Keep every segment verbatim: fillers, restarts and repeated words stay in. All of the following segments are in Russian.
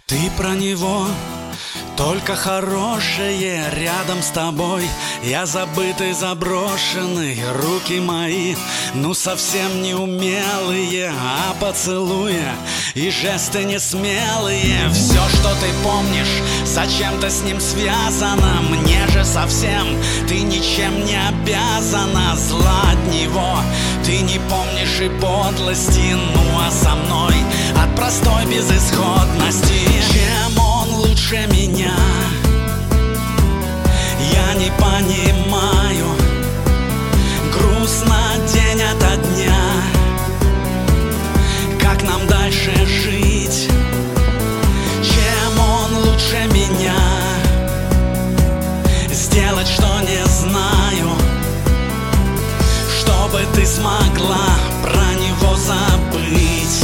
Ты про него, только хорошее рядом с тобой. Я забытый, заброшенный, руки мои, ну совсем неумелые, а поцелуя и жесты несмелые. Все, что ты помнишь, зачем-то с ним связано. Мне же совсем ты ничем не обязана. Зла от него ты не помнишь и подлости. Ну а со мной от простой безысходности. Чем он лучше меня, я не понимаю. Грустно день ото дня, как нам дальше жить? Чем он лучше меня, сделать, что не знаю, чтобы ты смогла про него забыть.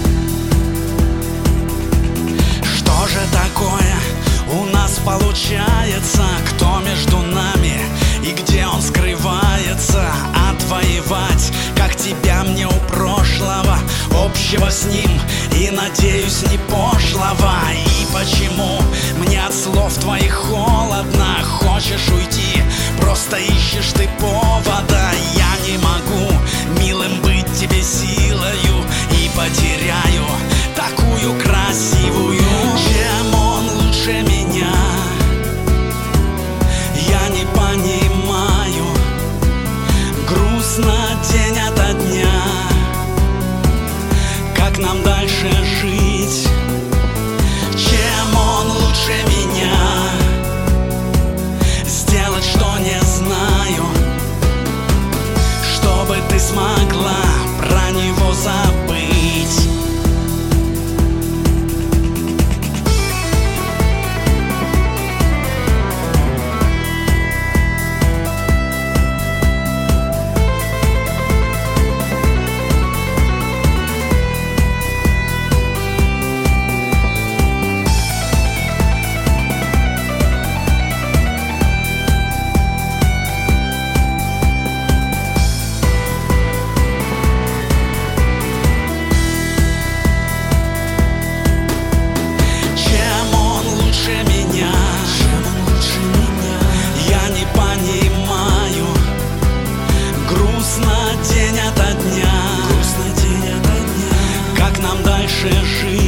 Что же такое у нас получается? Кто между нами и где он скрывается? Отвоевать, как тебя мне у прошлого, общего с ним и, надеюсь, не пошлого. И почему мне от слов твоих холодно? Хочешь уйти, просто ищешь ты повода. Я не могу милым быть тебе силою и потеряю такую красивую. Чем он лучше меня, я не понимаю. Грустно день ото дня, как нам дальше жить? Чем он лучше меня, сделать, что не знаю, чтобы ты смогла про него забыть. Грустно день ото дня, как нам дальше жить?